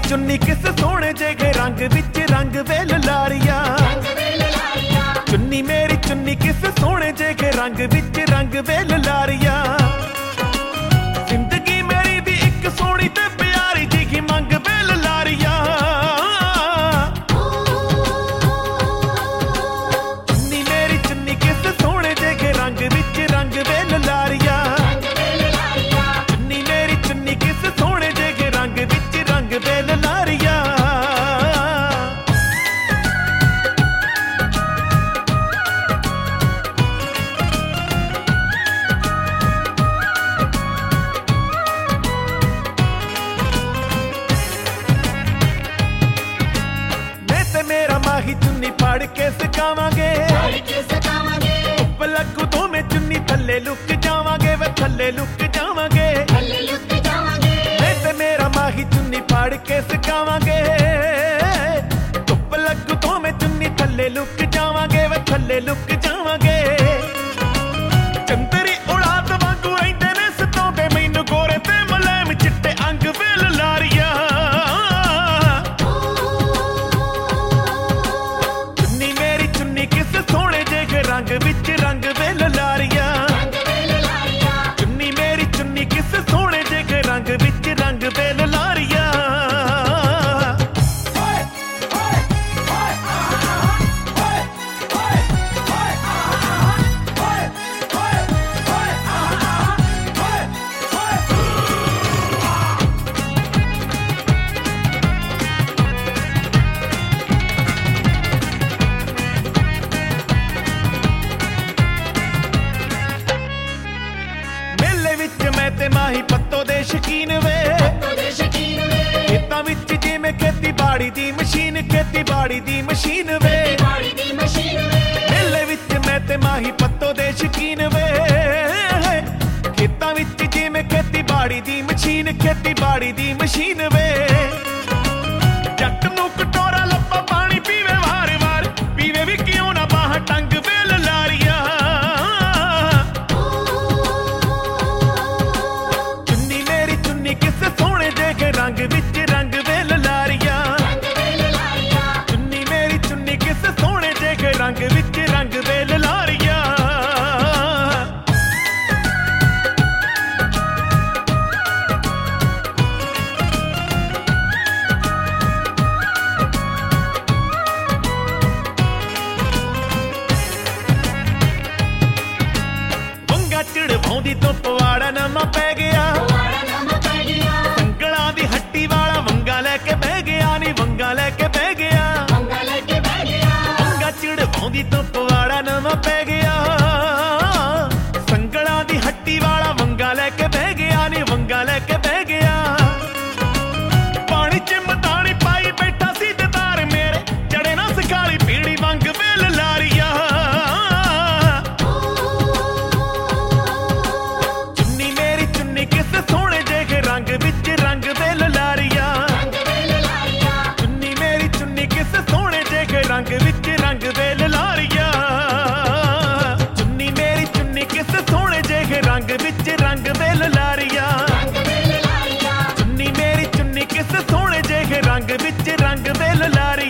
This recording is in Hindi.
चुन्नी किस सोने जेगे रंग विच रंग वेल लारिया। चुन्नी मेरी चुन्नी किस सोने जेगे रंग विच रंग वेल लारिया। जिंदगी मेरी भी एक सोनी ते प्यारी जी मंग वेल लारिया। चुन्नी मेरी चुन्नी किस सोने जेगे रंग विच रंग वेल लारिया। चुन्नी मेरी चुन्नी किस सोने जेगे रंग विच रंग वेल लारिया। मेरा माही चुन्नी फाड़ के सकावांगे, लगू तो मैं चुन्नी थल्ले लुक जावांगे, वे थल्ले लुक जावांगे। मैं ते मेरा माही चुन्नी फाड़ के सकावांगे, धुप लगू तो मैं चुन्नी थल्ले लुक जावांगे, वे थल्ले लुक जावांगे। चंदरी उड़ात वांगू रहिंदे ने सताउंदे मैनू गोरे ते मुलायम चिट्टे अंग वेल लारिया। रंग विच रंग वेल लारिया। चुन्नी मेरी चुन्नी किस सोने जेगे रंग विच रंग वेल लारिया। मैं ते माही पत्तो दे शकीन वे, खेतां विच जिवें खेती बाड़ी दी मशीन, खेती बाड़ी दी मशीन वे। मेले विच मैं ते माही पत्तो दे शकीन वे, खेतां विच जिवें खेती बाड़ी दी मशीन, खेती बाड़ी दी मशीन वे। जट नूं कटोरा लब्बा पानी पीवे वार वार, पीवे भी क्यों ना बाह टंग वेल लारिया। रंग विच रंग वेल लारिया। चुन्नी मेरी चुन्नी किस सोने जेगे रंग विच रंग वेल लारिया। वंगा चढ़वाउंदी तो पवाड़ा नमा पै गया। लेके बह गया नी वंगा लेके बह गया। वंगा चिड़वाउंदी तो पवाड़ा नवा पै गया। संगड़ा दी हट्टी वाला वंगा लेके बह गया नी वंगा लेके बह गया। पानी च मतानी पाई बैठा सी ददार मेरे, चढ़े ना सकाली पीड़ी वंग वेल लारिया। चुन्नी मेरी चुन्नी किस सोने जेगे रंग विच रंग वेल लारिया। रंग विच रंग वेल लारिया। चुन्नी मेरी चुन्नी किस सोने जेगे रंग विच रंग वेल लारिया। चुन्नी मेरी चुन्नी किस सोने जेगे रंग विच रंग वेल लारिया।